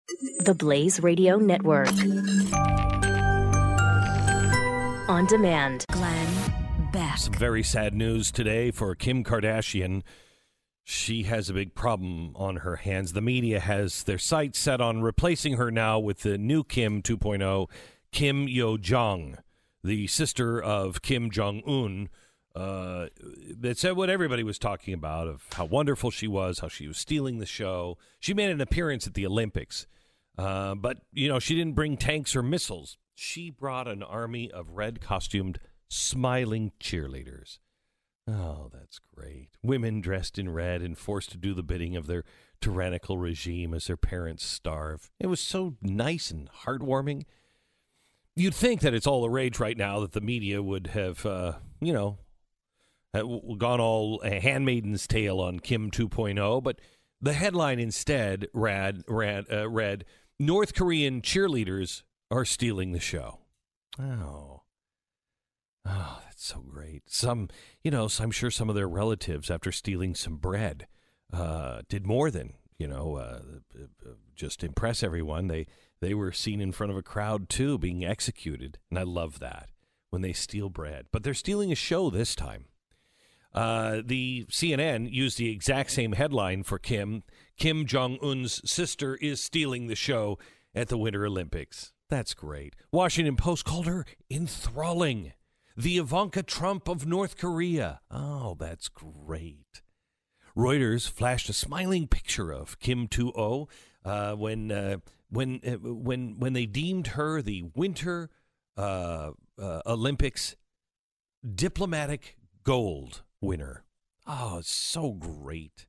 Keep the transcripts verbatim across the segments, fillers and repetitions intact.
The Blaze Radio Network. On demand. Glenn Beck. Some very sad news today for Kim Kardashian. She has a big problem on her hands. The media has their sights set on replacing her now with the new Kim two point oh, Kim Yo Jong, the sister of Kim Jong-un. Uh, that said what everybody was talking about, of how wonderful she was, how she was stealing the show. She made an appearance at the Olympics, uh, but, you know, she didn't bring tanks or missiles. She brought an army of red-costumed, smiling cheerleaders. Oh, that's great. Women dressed in red and forced to do the bidding of their tyrannical regime as their parents starve. It was so nice and heartwarming. You'd think that it's all the rage right now that the media would have, uh, you know, gone all a Handmaiden's Tale on Kim two point oh, but the headline instead read, read, uh, read, North Korean cheerleaders are stealing the show. Oh. Oh, that's so great. Some, you know, I'm sure some of their relatives, after stealing some bread, uh, did more than, you know, uh, just impress everyone. They they were seen in front of a crowd, too, being executed. And I love that, when they steal bread. But they're stealing a show this time. Uh, the C N N used the exact same headline for Kim. Kim Jong-un's sister is stealing the show at the Winter Olympics. That's great. Washington Post called her enthralling. The Ivanka Trump of North Korea. Oh, that's great. Reuters flashed a smiling picture of Kim two point oh uh, when uh, when uh, when when they deemed her the Winter uh, uh, Olympics diplomatic gold winner. Oh, it's so great.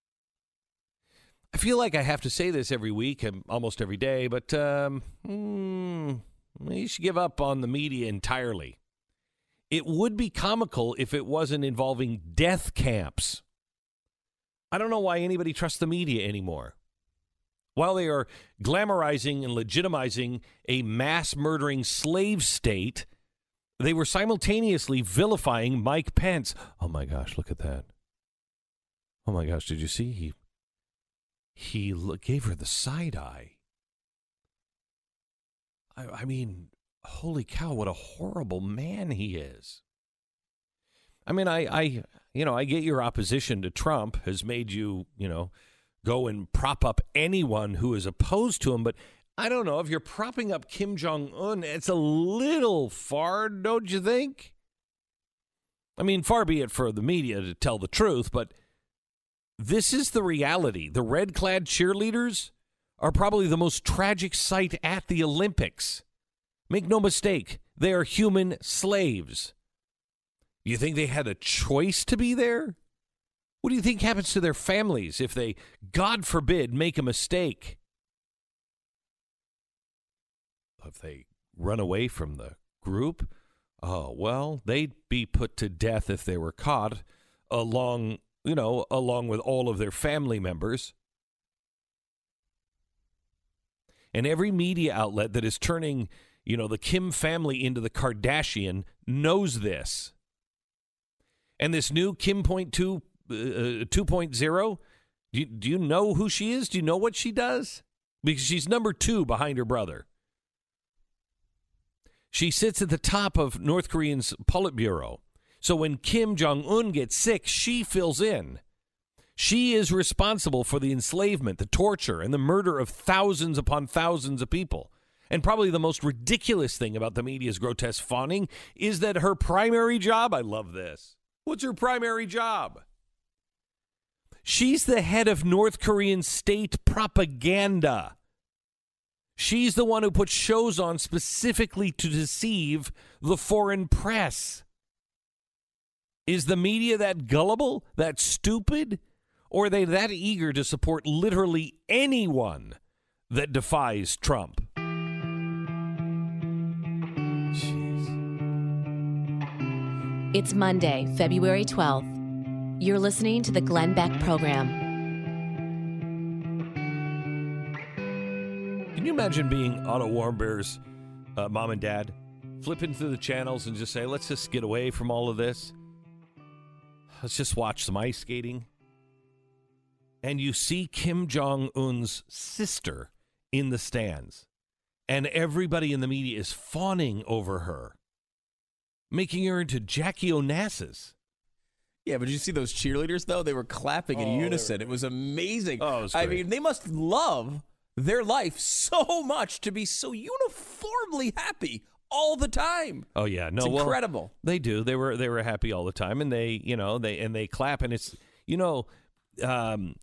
I feel like I have to say this every week, almost every day, but um, mm, you should give up on the media entirely. It would be comical if it wasn't involving death camps. I don't know why anybody trusts the media anymore. While they are glamorizing and legitimizing a mass-murdering slave state, they were simultaneously vilifying Mike Pence. Oh, my gosh, look at that. Oh, my gosh, did you see? He, he gave her the side eye. I, I mean... Holy cow, what a horrible man he is. I mean, I, I, you know, I get your opposition to Trump has made you, you know, go and prop up anyone who is opposed to him. But I don't know, if you're propping up Kim Jong-un, it's a little far, don't you think? I mean, far be it for the media to tell the truth, but this is the reality. The red-clad cheerleaders are probably the most tragic sight at the Olympics. Make no mistake, they are human slaves. You think they had a choice to be there? What do you think happens to their families if they, God forbid, make a mistake? If they run away from the group? Oh, well, they'd be put to death if they were caught, along, you know, along with all of their family members. And every media outlet that is turning, you know, the Kim family into the Kardashian knows this. And this new Kim point two, uh, two point oh, do you, do you know who she is? Do you know what she does? Because she's number two behind her brother. She sits at the top of North Korean's Politburo. So when Kim Jong-un gets sick, she fills in. She is responsible for the enslavement, the torture, and the murder of thousands upon thousands of people. And probably the most ridiculous thing about the media's grotesque fawning is that her primary job, I love this. What's her primary job? She's the head of North Korean state propaganda. She's the one who puts shows on specifically to deceive the foreign press. Is the media that gullible, that stupid, or are they that eager to support literally anyone that defies Trump? It's Monday, February twelfth. You're listening to the Glenn Beck Program. Can you imagine being Otto Warmberg's uh, mom and dad, flipping through the channels and just say, let's just get away from all of this. Let's just watch some ice skating. And you see Kim Jong-un's sister in the stands, and everybody in the media is fawning over her, making her into Jackie Onassis. Yeah, but did you see those cheerleaders, though? They were clapping in Oh, unison. It was amazing. Oh, it was I great. mean, they must love their life so much to be so uniformly happy all the time. Oh yeah, no, It's well, incredible. they do. They were they were happy all the time, and they you know they and they clap, and it's you know, um,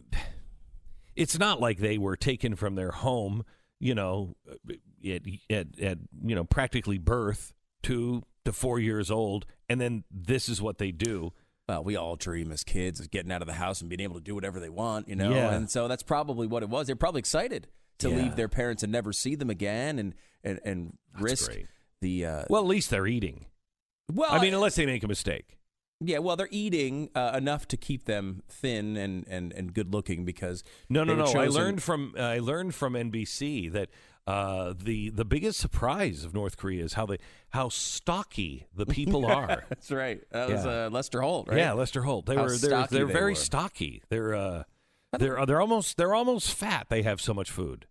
it's not like they were taken from their home, you know, at at, at you know practically birth to to four years old, and then this is what they do. Well, we all dream as kids of getting out of the house and being able to do whatever they want, you know? Yeah. And so that's probably what it was. They're probably excited to Yeah. leave their parents and never see them again and, and, and That's risk great. the... Uh, Well, at least they're eating. well, I mean, unless they make a mistake. yeah, well, they're eating uh, enough to keep them thin and, and, and good looking because... No, no, they no. had I chosen- learned from uh, I learned from N B C that uh, the the biggest surprise of North Korea is how they how stocky the people are. That's right. That was Yeah. uh, Lester Holt, right? Yeah, Lester Holt. They How were they're, stocky they're they very were. stocky. They're uh, they're they're almost they're almost fat. They have so much food.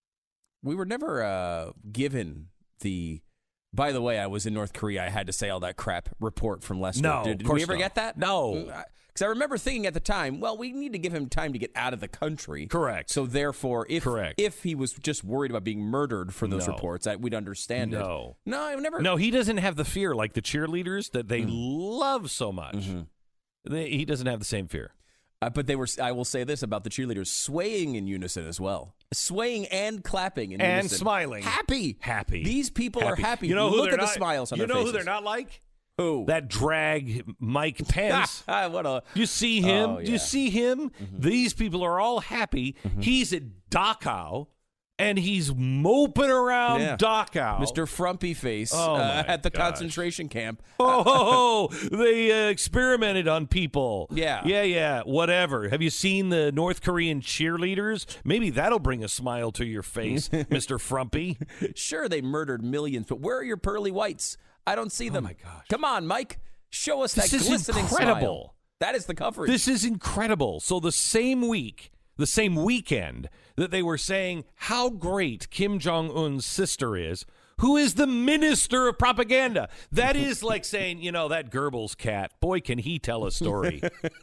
We were never uh, given the... By the way, I was in North Korea. I had to say all that crap report from Lester. No, Did, of did course we ever not. get that? No. Because I remember thinking at the time, well, we need to give him time to get out of the country. Correct. So therefore, if Correct. if he was just worried about being murdered for those No. reports, I, we'd understand No. it. No, I've never. No, he doesn't have the fear like the cheerleaders that they Mm. love so much. Mm-hmm. They, he doesn't have the same fear. Uh, but they were. I will say this about the cheerleaders: swaying in unison as well, swaying and clapping in And unison, smiling. happy, Happy. These people are happy. You know who Look they're at the not- smiles on You their know faces. who they're not like? Who? That drag Mike Pence. Ah, what a. You see him? Oh, Do yeah. you see him? These people are all happy. He's at Dachau, and he's moping around Yeah. Dachau. Mister Frumpy Face Oh, uh, my at the gosh. concentration camp. Oh, ho, ho, they uh, experimented on people. Yeah. Yeah, yeah, whatever. Have you seen the North Korean cheerleaders? Maybe that'll bring a smile to your face, Mister Frumpy. Sure, they murdered millions, but where are your pearly whites? I don't see them. my gosh. Come on, Mike. Show us This that is glistening incredible. smile. That is the coverage. This is incredible. So the same week, the same weekend that they were saying how great Kim Jong-un's sister is, who is the minister of propaganda. That is like saying, you know, that Goebbels cat, boy, can he tell a story.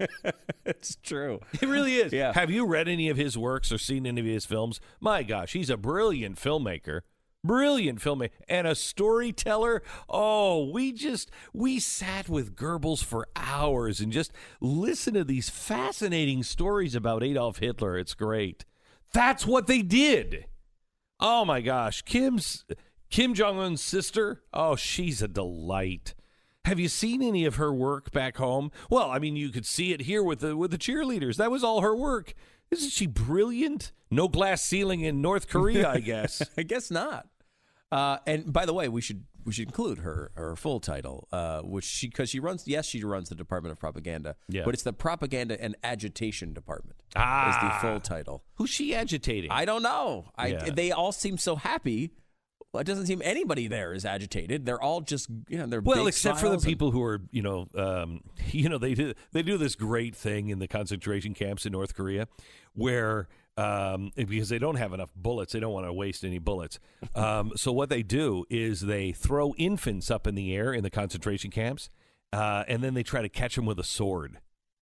It's true. It really is. Yeah. Have you read any of his works or seen any of his films? My gosh, he's a brilliant filmmaker. Brilliant filmmaker and a storyteller. Oh, we just we sat with Goebbels for hours and just listened to these fascinating stories about Adolf Hitler. It's great. That's what they did. Oh my gosh, Kim's Kim Jong-un's sister. Oh, she's a delight. Have you seen any of her work back home? Well, I mean, you could see it here with the with the cheerleaders. That was all her work. Isn't she brilliant? No glass ceiling in North Korea, I guess. I guess not. Uh, and by the way, we should we should include her her full title, uh, which she because she runs. Yes, she runs the Department of Propaganda. Yeah. But it's the Propaganda and Agitation Department. Ah. is the full title. Who's she agitating? I don't know. I Yeah. they all seem so happy. Well, it doesn't seem anybody there is agitated. They're all just you know they're well, big except for the smiles and- people who are, you know, um, you know, they do they do this great thing in the concentration camps in North Korea, where um, because they don't have enough bullets, they don't want to waste any bullets. Um, so what they do is they throw infants up in the air in the concentration camps, uh, and then they try to catch them with a sword.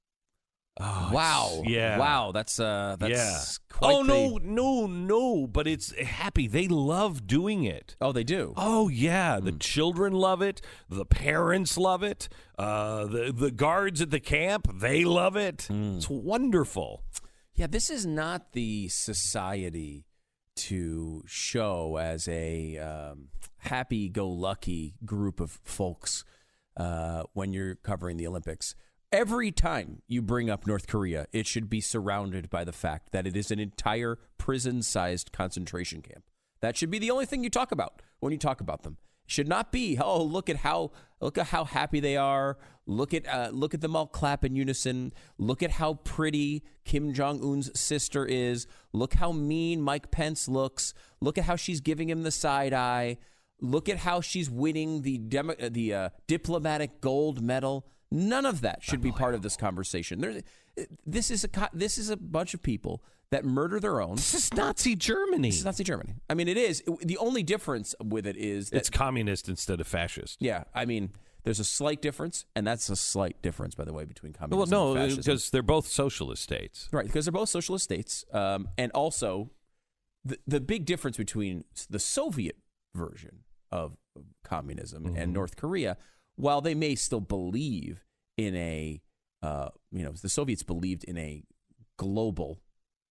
Oh, Wow. it's- yeah. Wow. That's uh. That's yeah. Quite Oh no, the- no, no! But it's happy. They love doing it. Oh, they do. Oh yeah, the children love it. The parents love it. Uh, the the guards at the camp, they love it. It's wonderful. Yeah, this is not the society to show as a um, happy-go-lucky group of folks uh, when you're covering the Olympics. Every time you bring up North Korea, it should be surrounded by the fact that it is an entire prison-sized concentration camp. That should be the only thing you talk about when you talk about them. It should not be, oh, look at how look at how happy they are. Look at uh, look at them all clap in unison. Look at how pretty Kim Jong-un's sister is. Look how mean Mike Pence looks. Look at how she's giving him the side eye. Look at how she's winning the demo, the uh, diplomatic gold medal. None of that should be part of this conversation. There's, this is a this is a bunch of people that murder their own. This is Nazi Germany. This is Nazi Germany. I mean, it is. The only difference with it is that, it's communist instead of fascist. Yeah, I mean, there's a slight difference, and that's a slight difference, by the way, between communism well, no, and fascism. because they're both socialist states. Right, because they're both socialist states, um, and also the the big difference between the Soviet version of communism mm-hmm. and North Korea, while they may still believe in a, uh, you know, the Soviets believed in a global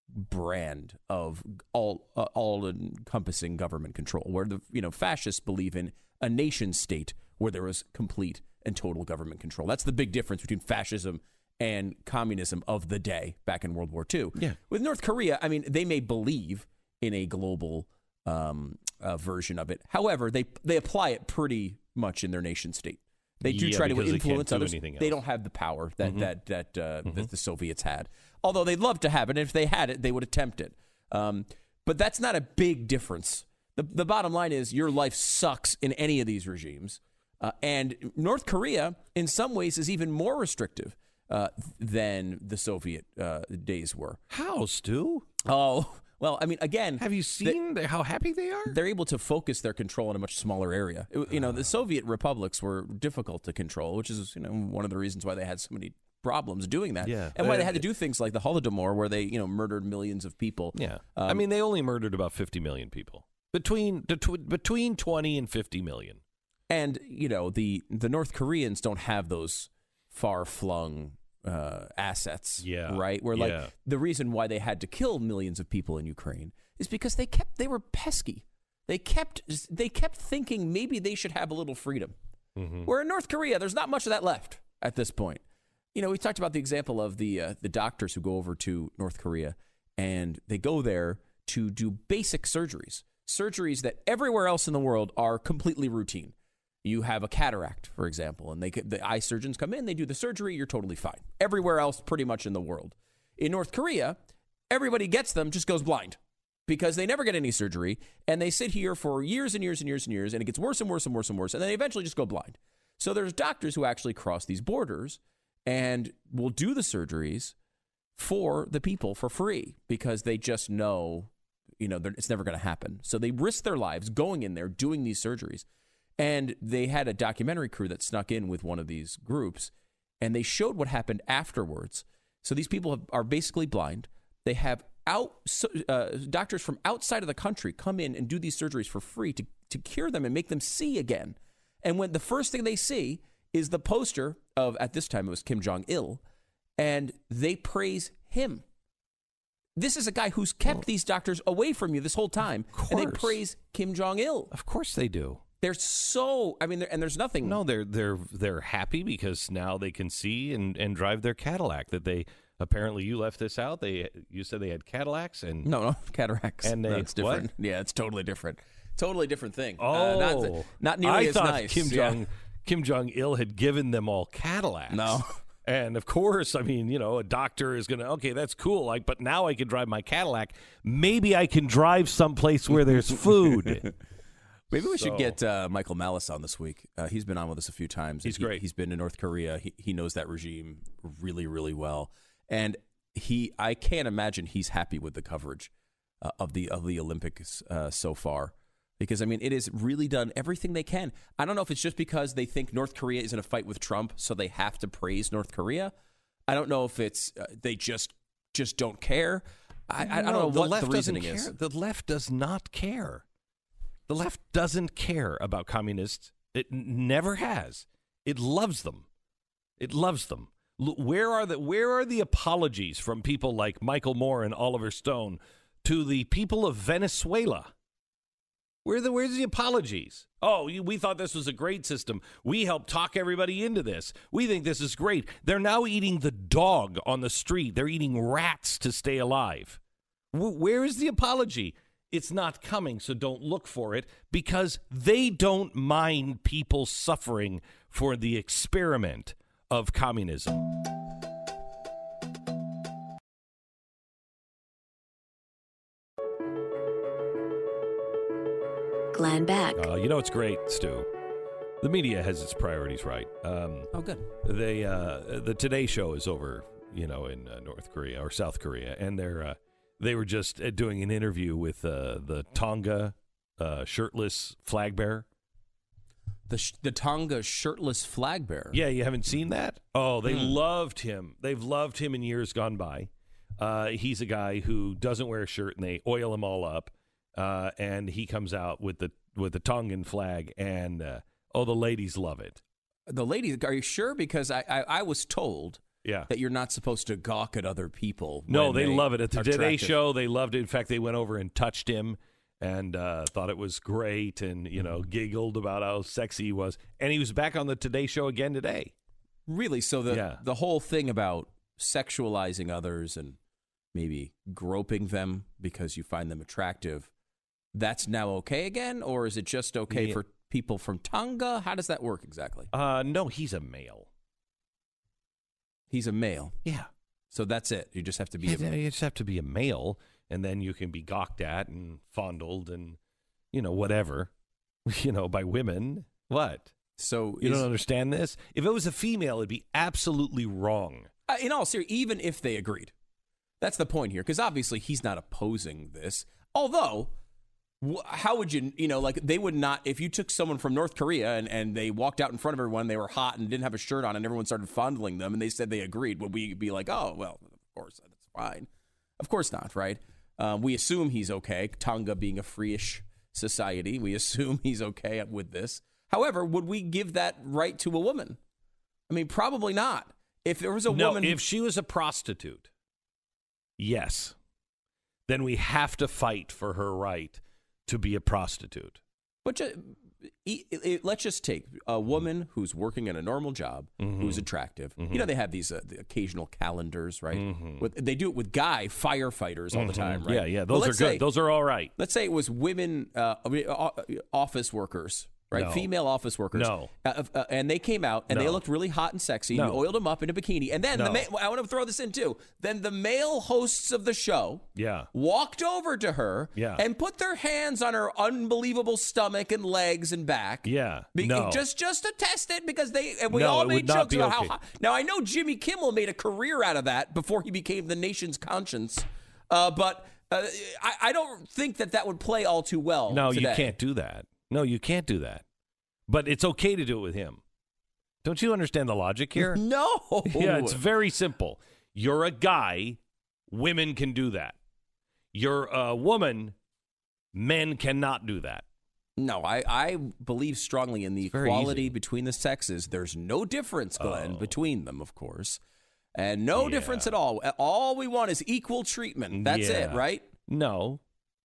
brand of all uh, all encompassing government control, where the you know fascists believe in a nation state where there was complete and total government control. That's the big difference between fascism and communism of the day back in World War Two. Yeah. With North Korea, I mean, they may believe in a global um, uh, version of it. However, they they apply it pretty much in their nation state. They do yeah, try to because influence they others. They else. don't have the power that mm-hmm. that that, uh, mm-hmm. that the Soviets had. Although they'd love to have it, and if they had it, they would attempt it. Um, but that's not a big difference. The the bottom line is your life sucks in any of these regimes. Uh, and North Korea, in some ways, is even more restrictive uh, than the Soviet uh, days were. How, Stu? Oh, well, I mean, again... Have you seen the, how happy they are? They're able to focus their control in a much smaller area. It, you know, the Soviet republics were difficult to control, which is you know one of the reasons why they had so many problems doing that. Yeah. And why they had to do things like the Holodomor, where they you know murdered millions of people. Yeah. Um, I mean, they only murdered about fifty million people. Between, between twenty and fifty million. And, you know, the, the North Koreans don't have those far-flung uh, assets, yeah. right? Where, like, yeah. the reason why they had to kill millions of people in Ukraine is because they kept, they were pesky. They kept, they kept thinking maybe they should have a little freedom. Mm-hmm. Where in North Korea, there's not much of that left at this point. You know, we talked about the example of the uh, the doctors who go over to North Korea, and they go there to do basic surgeries, surgeries that everywhere else in the world are completely routine. You have a cataract, for example, and they the eye surgeons come in, they do the surgery, you're totally fine. Everywhere else, pretty much in the world. In North Korea, everybody gets them, just goes blind because they never get any surgery, and they sit here for years and years and years and years, and it gets worse and worse and worse and worse, and then they eventually just go blind. So there's doctors who actually cross these borders and will do the surgeries for the people for free because they just know, you know, it's never going to happen. So they risk their lives going in there, doing these surgeries. And they had a documentary crew that snuck in with one of these groups, and they showed what happened afterwards. So these people have, are basically blind. They have out uh, doctors from outside of the country come in and do these surgeries for free to, to cure them and make them see again. And when the first thing they see is the poster of, at this time it was Kim Jong-il, and they praise him. This is a guy who's kept well, these doctors away from you this whole time, and they praise Kim Jong-il. Of course they do. They're so, I mean, and there's nothing. No, they're they're they're happy because now they can see and, and drive their Cadillac. That they apparently you left this out. They you said they had Cadillacs and no no cataracts. And they, That's different. What? Yeah, it's totally different. Totally different thing. Oh, uh, not, not nearly I as thought nice. Kim Jong yeah. Kim Jong Il had given them all Cadillacs. No. And of course, I mean, you know, a doctor is going to, okay, that's cool. Like, but now I can drive my Cadillac. Maybe I can drive someplace where there's food. Maybe we so. should get uh, Michael Malice on this week. Uh, he's been on with us a few times. He's he, great. He's been to North Korea. He, he knows that regime really, really well. And he, I can't imagine he's happy with the coverage uh, of the of the Olympics uh, so far. Because, I mean, it has really done everything they can. I don't know if it's just because they think North Korea is in a fight with Trump, so they have to praise North Korea. I don't know if it's uh, they just just don't care. I, I, I don't know the what left the reasoning doesn't is. Care. The left does not care. The left doesn't care about communists. It n- never has. It loves them. It loves them. L- where are the Where are the apologies from people like Michael Moore and Oliver Stone to the people of Venezuela? Where the Where's the apologies? Oh, you, we thought this was a great system. We helped talk everybody into this. We think this is great. They're now eating the dog on the street. They're eating rats to stay alive. W- where is the apology? It's not coming, so don't look for it, because they don't mind people suffering for the experiment of communism. Glenn Beck. Uh, you know, it's great, Stu. The media has its priorities right. Um, Oh, good. they uh, the Today Show is over, you know, in uh, North Korea or South Korea, and they're uh, they were just uh, doing an interview with uh, the Tonga uh, shirtless flag bearer. The sh- the Tonga shirtless flag bearer. Yeah, you haven't seen that? Oh, they Hmm. loved him. They've loved him in years gone by. Uh, he's a guy who doesn't wear a shirt, and they oil him all up. Uh, and he comes out with the with the Tongan flag, and uh, oh, the ladies love it. The ladies, are you sure? Because I, I, I was told Yeah. that you're not supposed to gawk at other people. No, when they, love it. At the are Today attractive. Show, they loved it. In fact, they went over and touched him and uh, thought it was great and, you know, giggled about how sexy he was. And he was back on the Today Show again today. Really? So the Yeah. the whole thing about sexualizing others and maybe groping them because you find them attractive, that's now okay again? Or is it just okay Yeah. for people from Tonga? How does that work exactly? Uh, no, he's a male. He's a male. Yeah. So that's it. You just have to be You a you just have to be a male, and then you can be gawked at and fondled and, you know, whatever, you know, by women. What? So You is- don't understand this? If it was a female, it'd be absolutely wrong. Uh, in all seriousness, even if they agreed. That's the point here, because obviously he's not opposing this. Although, wh- how would you, you know, like they would not, if you took someone from North Korea and, and they walked out in front of everyone, they were hot and didn't have a shirt on, and everyone started fondling them, and they said they agreed, would we be like, oh, well, of course, that's fine? Of course not, right? Um, we assume he's okay, Tonga being a free-ish society. We assume he's okay with this. However, would we give that right to a woman? I mean, probably not. If there was a No, woman... if she was a prostitute, yes, then we have to fight for her right to be a prostitute. But just, e- e- let's just take a woman who's working in a normal job, Mhm. who's attractive. Mhm. You know, they have these uh, the occasional calendars, right? Mhm. With, they do it with guy firefighters all the Mhm. time, right? Yeah, yeah, But those are let's good. say- Those are all right. Let's say it was women, uh, I mean, uh, office workers, right? No. Female office workers. No. Uh, uh, and they came out and they No. looked really hot and sexy. No. And you oiled them up in a bikini. And then the No. ma- I want to throw this in too. Then the male hosts of the show Yeah. walked over to her Yeah. and put their hands on her unbelievable stomach and legs and back. Yeah. Be- No. Just just to test it because they and we No, all it made would not jokes be about okay. how hot. Now I know Jimmy Kimmel made a career out of that before he became the nation's conscience, uh, but uh, I, I don't think that that would play all too well. No, today. you can't do that. No, you can't do that. But it's okay to do it with him. Don't you understand the logic here? No. Yeah, it's very simple. You're a guy, women can do that. You're a woman, men cannot do that. No, I, I believe strongly in the very equality easy. between the sexes. There's no difference, Glenn, Oh. between them, of course. And no Yeah. difference at all. All we want is equal treatment. That's it, Yeah. right? No.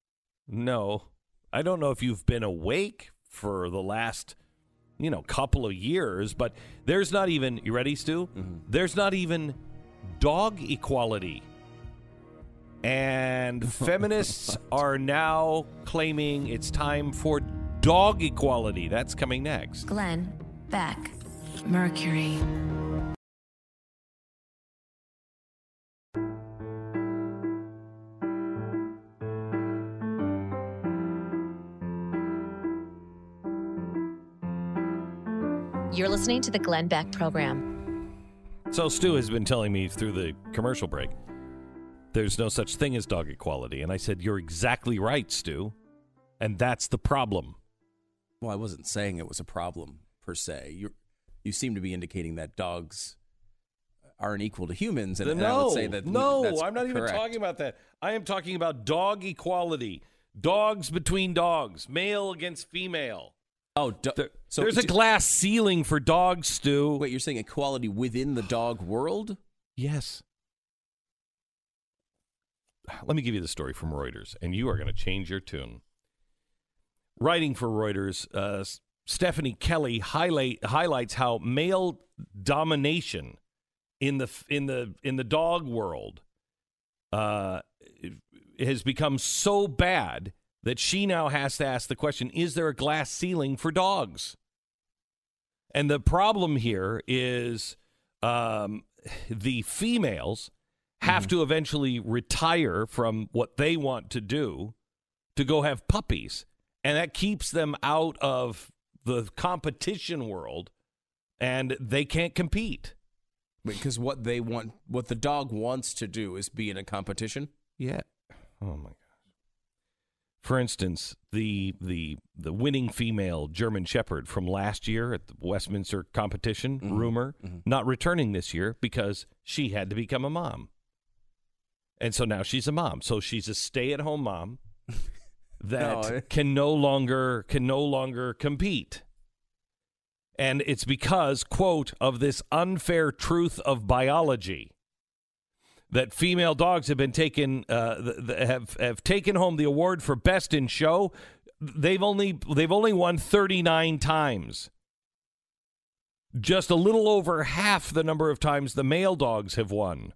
No. I don't know if you've been awake for the last, you know, couple of years, but there's not even, you ready, Stu? Mm-hmm. There's not even dog equality. And feminists are now claiming it's time for dog equality. That's coming next. Glenn Beck. Mercury. You're listening to the Glenn Beck program. So Stu has been telling me through the commercial break, there's no such thing as dog equality. And I said, you're exactly right, Stu. And that's the problem. Well, I wasn't saying it was a problem per se. You you seem to be indicating that dogs aren't equal to humans, and, and I no, would say that no, that's I'm not even correct. talking about that. I am talking about dog equality. Dogs between dogs, male against female. Oh, do, There- so there's a d- glass ceiling for dogs, Stu. Wait, you're saying equality within the dog world? Yes. Let me give you the story from Reuters, and you are going to change your tune. Writing for Reuters, uh, S- Stephanie Kelly highlight, highlights how male domination in the in the in the dog world uh, has become so bad that she now has to ask the question: is there a glass ceiling for dogs? And the problem here is um, the females have to eventually retire from what they want to do to go have puppies. And that keeps them out of the competition world, and they can't compete. Because what they want, what the dog wants to do is be in a competition. Yeah. Oh my gosh. For instance, the the the winning female German Shepherd from last year at the Westminster competition, mm-hmm. rumor, mm-hmm. not returning this year because she had to become a mom. And so now she's a mom. So she's a stay-at-home mom that no. can no longer can no longer compete. And it's because, quote, of this unfair truth of biology that female dogs have been taken uh, th- th- have have taken home the award for best in show. They've only they've only won thirty-nine times. Just a little over half the number of times the male dogs have won.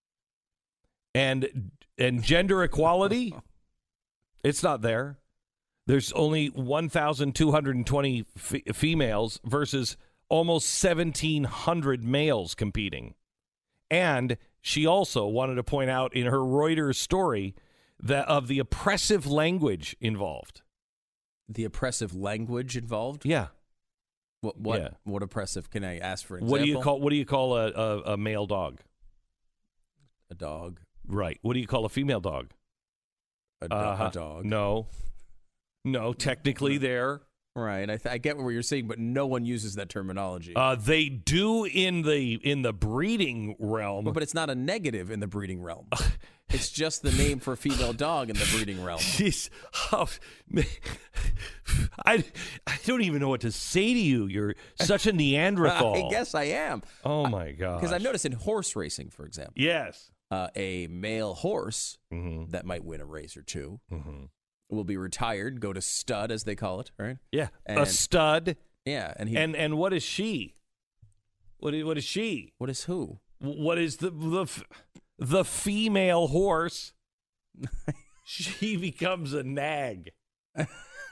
And and gender equality, it's not there. There's only one thousand two hundred twenty f- females versus almost seventeen hundred males competing. And she also wanted to point out in her Reuters story that of the oppressive language involved. The oppressive language involved? Yeah. What what yeah. what oppressive? Can I ask for an example? What do you call what do you call a, a, a male dog? A dog. Right. What do you call a female dog? A, do- uh, a dog. No. No, technically they're right. I, th- I get what you're saying, but no one uses that terminology. Uh, they do in the in the breeding realm, but, but it's not a negative in the breeding realm. It's just the name for a female dog in the breeding realm. Jeez. Oh, I I don't even know what to say to you. You're such a Neanderthal. I guess I am. Oh my god! Because I've noticed in horse racing, for example. Yes. Uh, a male horse mm-hmm. that might win a race or two. Mm-hmm. Will be retired, go to stud, as they call it, right? Yeah, and, a stud. Yeah, and he, and and what is she? What is, what is she? What is who? What is the the the female horse? She becomes a nag. Well,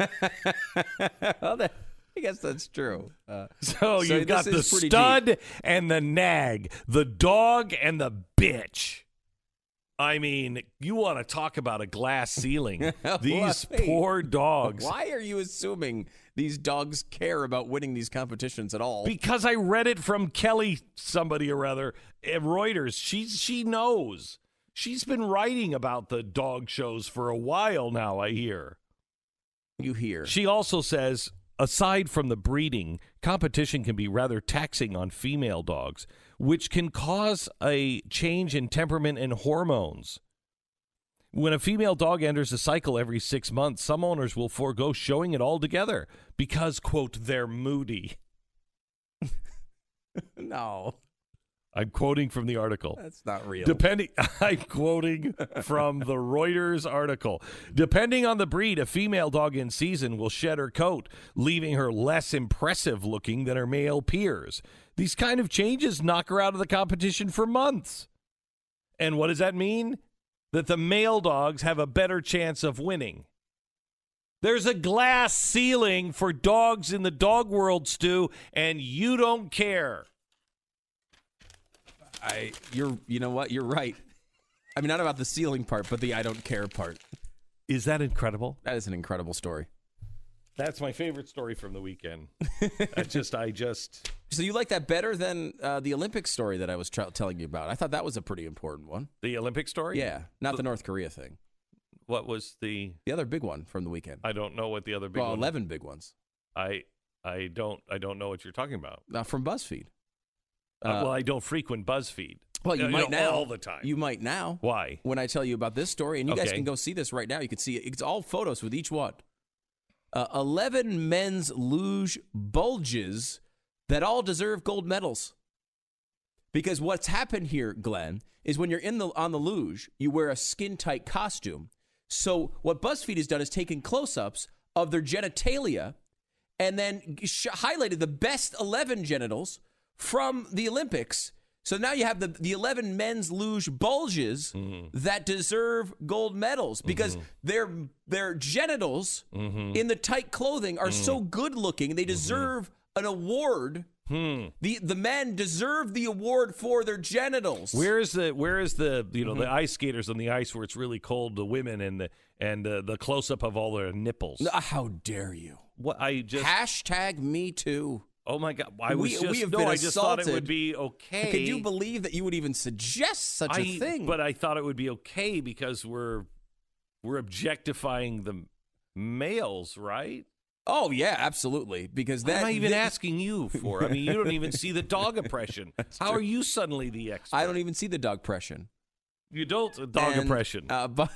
that, I guess that's true. Uh, so, so you've got the stud deep. and the nag, the dog and the bitch. I mean, you want to talk about a glass ceiling. These Wait, poor dogs. Why are you assuming these dogs care about winning these competitions at all? Because I read it from Kelly, somebody or other, at Reuters. She, she knows. She's been writing about the dog shows for a while now, I hear. You hear. She also says, aside from the breeding, competition can be rather taxing on female dogs, which can cause a change in temperament and hormones. When a female dog enters a cycle every six months, some owners will forego showing it altogether because, quote, they're moody. No. I'm quoting from the article. That's not real. Depending, I'm quoting from the Reuters article. Depending on the breed, a female dog in season will shed her coat, leaving her less impressive looking than her male peers. These kind of changes knock her out of the competition for months. And what does that mean? That the male dogs have a better chance of winning. There's a glass ceiling for dogs in the dog world, Stu, and you don't care. I, you're, you know what? You're right. I mean, not about the ceiling part, but the I don't care part. Is that incredible? That is an incredible story. That's my favorite story from the weekend. I just, I just. So you like that better than uh, the Olympic story that I was tra- telling you about? I thought that was a pretty important one. The Olympic story? Yeah, not the, the North Korea thing. What was the the other big one from the weekend? I don't know what the other big well, one. eleven big ones. I, I don't, I don't know what you're talking about. Uh, from BuzzFeed. Uh, uh, well, I don't frequent BuzzFeed. Well, you uh, might you know, now. all the time. You might now. Why? When I tell you about this story, and you okay. guys can go see this right now. You can see it. It's all photos with each one. Uh, eleven men's luge bulges that all deserve gold medals. Because what's happened here, Glenn, is when you're in the on the luge, you wear a skin-tight costume. So what BuzzFeed has done is taken close-ups of their genitalia and then sh- highlighted the best eleven genitals from the Olympics. So now you have the, the eleven men's luge bulges mm-hmm. that deserve gold medals because mm-hmm. their their genitals mm-hmm. in the tight clothing are mm-hmm. so good looking. They deserve mm-hmm. an award Hmm. The the men deserve the award for their genitals. Where is the where is the you know Mm-hmm. the ice skaters on the ice where it's really cold, the women and the and uh, the close up of all their nipples? Uh, How dare you? What I just Hashtag me too. oh my god! I was We- just we have no, been I just thought it assaulted. would be okay. Could you believe that you would even suggest such I, a thing? But I thought it would be okay because we're we're objectifying the males, right? oh yeah, absolutely. Because What that am I even that- asking you for? I mean, you don't even see the dog oppression. How are you suddenly the expert? I don't even see the dog oppression. You don't dog And, oppression. Uh, but,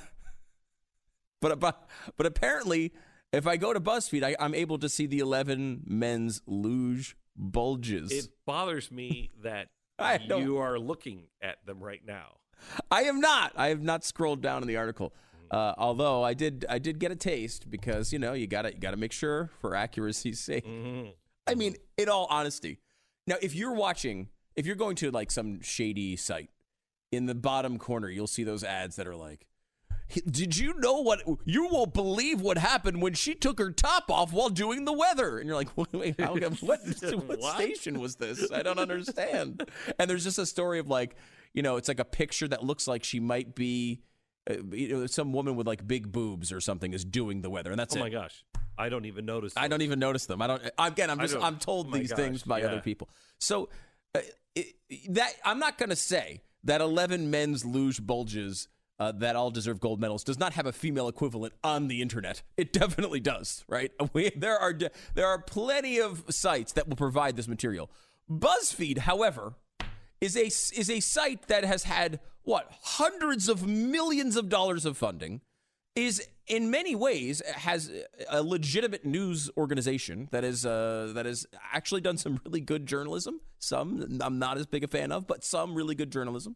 but but but apparently, if I go to BuzzFeed, I, I'm able to see the eleven men's luge bulges. It bothers me that I don't- you are looking at them right now. I am not. I have not scrolled down in the article. Uh, although I did, I did get a taste because you know you got to you got to make sure for accuracy's sake. Mm-hmm. I mean, in all honesty, now if you're watching, if you're going to like some shady site, in the bottom corner you'll see those ads that are like, "Did you know what? You won't believe what happened when she took her top off while doing the weather." And you're like, "Wait, wait how, what? What What? station was this? I don't understand." And there's just a story of like, you know, it's like a picture that looks like she might be. Uh, you know, some woman with like big boobs or something is doing the weather, and that's Oh it. my gosh, I don't even notice. I don't those. even notice them. I don't. Again, I'm I just. don't- I'm told oh my these gosh, things by yeah. other people. So uh, it, that I'm not going to say that eleven men's luge bulges uh, that all deserve gold medals does not have a female equivalent on the internet. It definitely does. Right? We, there are de- there are plenty of sites that will provide this material. BuzzFeed, however, is a is a site that has had what hundreds of millions of dollars of funding, is in many ways has a legitimate news organization that is uh, that has actually done some really good journalism. Some I'm not as big a fan of, but some really good journalism.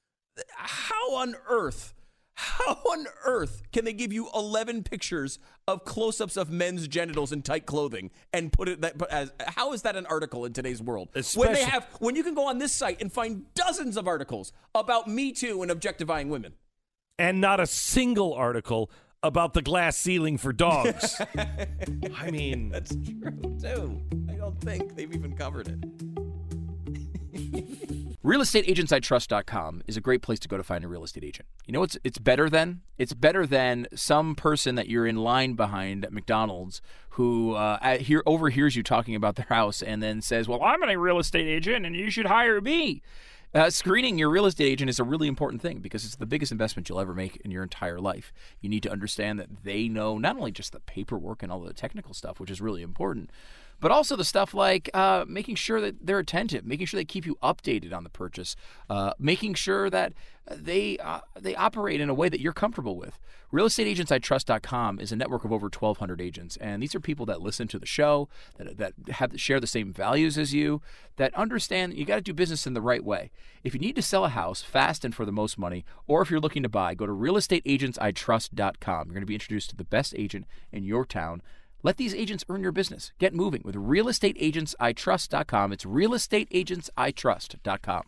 How on earth? How on earth can they give you eleven pictures of close-ups of men's genitals in tight clothing and put it that as how is that an article in today's world? when Especially- they have when you can go on this site and find dozens of articles about Me Too and objectifying women. And not a single article about the glass ceiling for dogs. I mean, That's true too. I don't think they've even covered it. real estate agents I trust dot com is a great place to go to find a real estate agent. You know what's it's better than? It's better than some person that you're in line behind at McDonald's who uh, at, here overhears you talking about their house and then says, "Well, I'm a real estate agent and you should hire me." Uh, screening your real estate agent is a really important thing because it's the biggest investment you'll ever make in your entire life. You need to understand that they know not only just the paperwork and all the technical stuff, which is really important, but also the stuff like uh, making sure that they're attentive, making sure they keep you updated on the purchase, uh, making sure that they uh, they operate in a way that you're comfortable with. real estate agents I trust dot com is a network of over twelve hundred agents, and these are people that listen to the show, that that have share the same values as you, that understand you got to do business in the right way. If you need to sell a house fast and for the most money, or if you're looking to buy, go to real estate agents I trust dot com. You're going to be introduced to the best agent in your town. Let these agents earn your business. Get moving with real estate agents I trust dot com. It's real estate agents I trust dot com.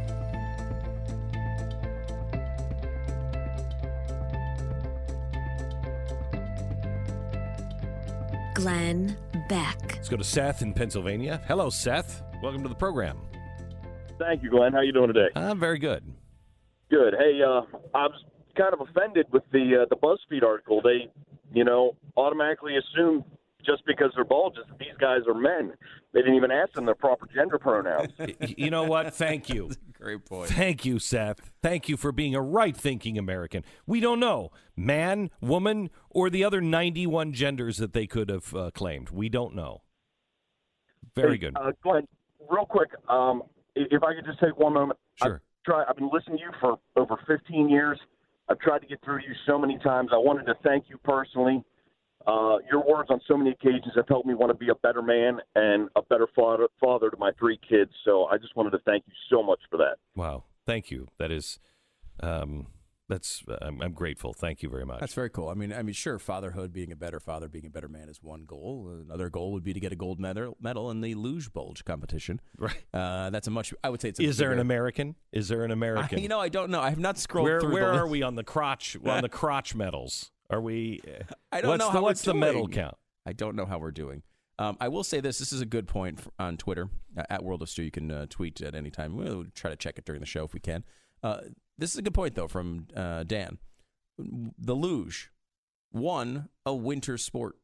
Glenn Beck. let's go to Seth in Pennsylvania. Hello, Seth. Welcome to the program. Thank you, Glenn. How you doing today? I'm very good. Good. Hey, uh, I was kind of offended with the uh, the BuzzFeed article. They, you know, automatically assume just because they're bulges that these guys are men. They didn't even ask them their proper gender pronouns. Y- You know what? Thank you. Great point. Thank you, Seth. Thank you for being a right-thinking American. We don't know, man, woman, or the other ninety-one genders that they could have uh, claimed. We don't know. Very Hey, good. Uh, Glenn, real quick, um, i- if I could just take one moment. Sure. I've, tried, I've been listening to you for over fifteen years. I've tried to get through to you so many times. I wanted to thank you personally. Uh, your words on so many occasions have helped me want to be a better man and a better father, father to my three kids. So I just wanted to thank you so much for that. Wow. Thank you. That is, um, that's, uh, I'm, I'm grateful. Thank you very much. That's very cool. I mean, I mean, sure, fatherhood, being a better father, being a better man is one goal. Another goal would be to get a gold medal medal in the luge bulge competition. Right. Uh, that's a much. I would say it's. A Is there an bigger- American? Is there an American? I, you know, I don't know. I have not scrolled where through. where the are list. we on the crotch on the crotch medals? Are we? Uh, I don't what's know the, how what's we're the medal doing. count? I don't know how we're doing. Um, I will say this. This is a good point on Twitter, uh, at World of Stu. You can uh, tweet at any time. We'll try to check it during the show if we can. Uh, this is a good point, though, from uh, Dan. The luge. One, a winter sport.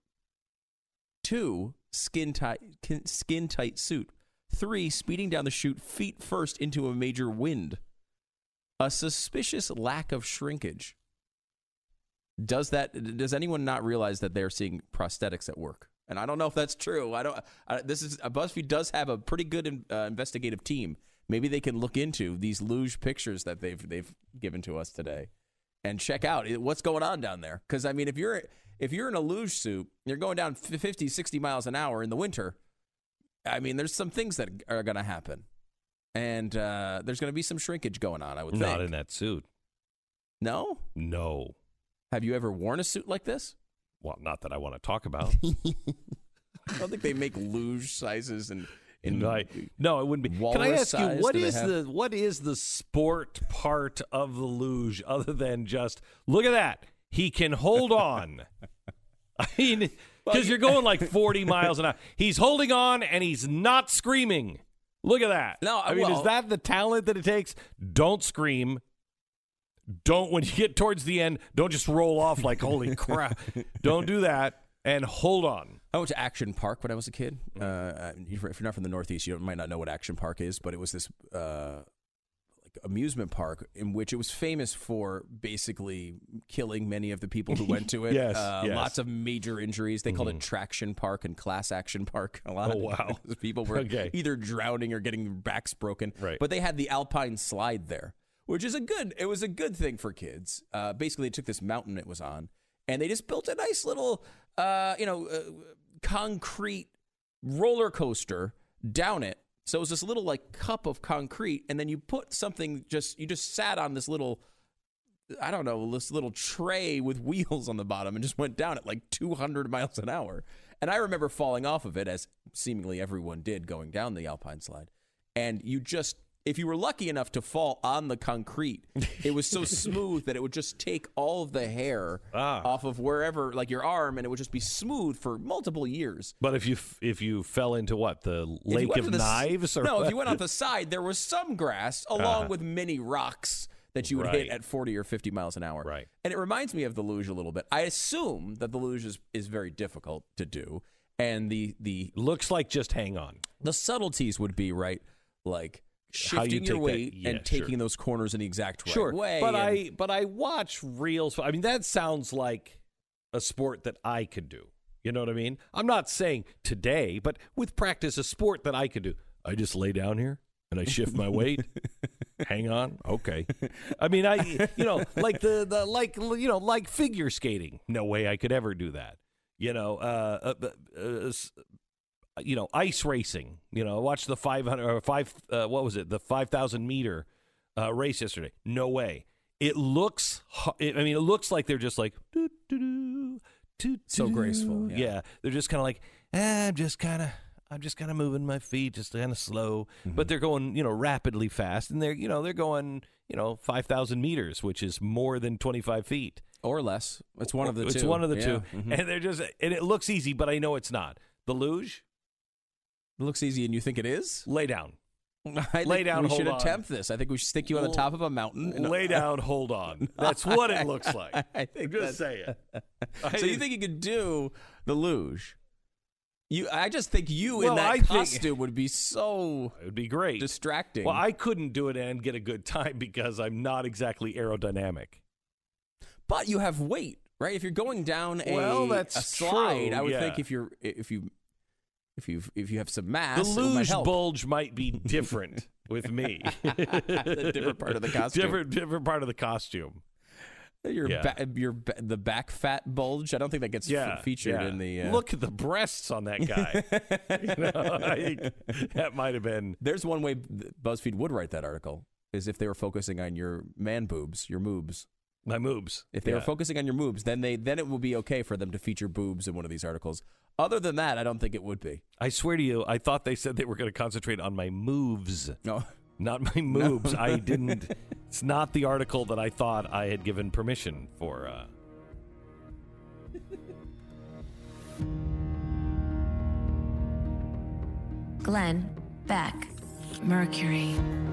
Two, skin tight, skin tight suit. Three, speeding down the chute feet first into a major wind. A suspicious lack of shrinkage. Does that? Does anyone not realize that they're seeing prosthetics at work? And I don't know if that's true. I don't. I, this is uh, BuzzFeed does have a pretty good uh, investigative team. Maybe they can look into these luge pictures that they've they've given to us today, and check out what's going on down there. Because I mean, if you're if you're in a luge suit, you're going down fifty, sixty miles an hour in the winter. I mean, there's some things that are going to happen, and uh, there's going to be some shrinkage going on. I would think. Not in that suit. No. No. Have you ever worn a suit like this? Well, not that I want to talk about. I don't think they make luge sizes and in no, I, no, it wouldn't be. Can I ask you what is the what is the sport part of the luge other than just look at that? He can hold on. I mean, because well, you're going like forty miles an hour. He's holding on and he's not screaming. Look at that. No, I mean, well, is that the talent that it takes? Don't scream. Don't, when you get towards the end, don't just roll off like, holy crap. Don't do that, and hold on. I went to Action Park when I was a kid. Uh, if you're not from the Northeast, you might not know what Action Park is, but it was this uh, like amusement park in which it was famous for basically killing many of the people who went to it. yes, uh, yes. Lots of major injuries. They mm-hmm. called it Traction Park and Class Action Park. A lot oh, of wow. people were okay. either drowning or getting their backs broken. Right. But they had the Alpine slide there. Which is a good, it was a good thing for kids. Uh, basically, they took this mountain it was on, and they just built a nice little, uh, you know, uh, concrete roller coaster down it. So it was this little like cup of concrete, and then you put something just, you just sat on this little, I don't know, this little tray with wheels on the bottom and just went down at like two hundred miles an hour. And I remember falling off of it, as seemingly everyone did going down the Alpine slide. And you just, if you were lucky enough to fall on the concrete, it was so smooth that it would just take all of the hair ah. off of wherever, like your arm, and it would just be smooth for multiple years. But if you if you fell into what, the lake of knives? The, or no, what? If you went off the side, there was some grass along uh, with many rocks that you would right. hit at forty or fifty miles an hour. Right. And it reminds me of the luge a little bit. I assume that the luge is, is very difficult to do, and the the looks like just hang on. The subtleties would be right, like shifting you your weight yeah, and taking sure. those corners in the exact right sure. way. But and, I but I watch reels. I mean, that sounds like a sport that I could do. You know what I mean? I'm not saying today, but with practice, a sport that I could do. I just lay down here and I shift my weight. Hang on, okay. I mean, I you know like the the like you know like figure skating. No way I could ever do that. You know, uh, uh, uh you know, ice racing. You know, I watched the five hundred or five. Uh, what was it? The five thousand meter uh, race yesterday. No way. It looks. I mean, it looks like they're just like doo, doo, doo, doo, so doo. graceful. Yeah, yeah they're just kind of like. Eh, I'm just kind of. I'm just kind of moving my feet, just kind of slow. Mm-hmm. But they're going, you know, rapidly fast, and they're, you know, they're going, you know, five thousand meters, which is more than twenty-five feet or less. It's one of the it's two. It's one of the yeah. two, mm-hmm. and they're just, and it looks easy, but I know it's not. The luge. It looks easy, and you think it is? Lay down. I Lay down, we hold should on. attempt this. I think we should stick you on the top of a mountain. And Lay down, hold on. That's what it looks like. I think I'm just saying. So you think you could do the luge? You, I just think you well, in that I costume think, would be so it would be great. distracting. Well, I couldn't do it and get a good time because I'm not exactly aerodynamic. But you have weight, right? If you're going down a, well, that's a slide, true, I would yeah. think if you're if you if you if you have some mass, the luge it might help. bulge might be different with me. The different part of the costume. Different different part of the costume. Your yeah. ba- your ba- the back fat bulge. I don't think that gets yeah, f- featured yeah. in the. Uh... Look at the breasts on that guy. you know, I think that might have been. There's one way BuzzFeed would write that article is if they were focusing on your man boobs, your moobs. My moobs. If they yeah. were focusing on your moobs, then they then it would be okay for them to feature boobs in one of these articles. Other than that, I don't think it would be. I swear to you, I thought they said they were going to concentrate on my moves. No. Not my moves. No. I didn't. It's not the article that I thought I had given permission for. Uh... Glenn Beck. Mercury.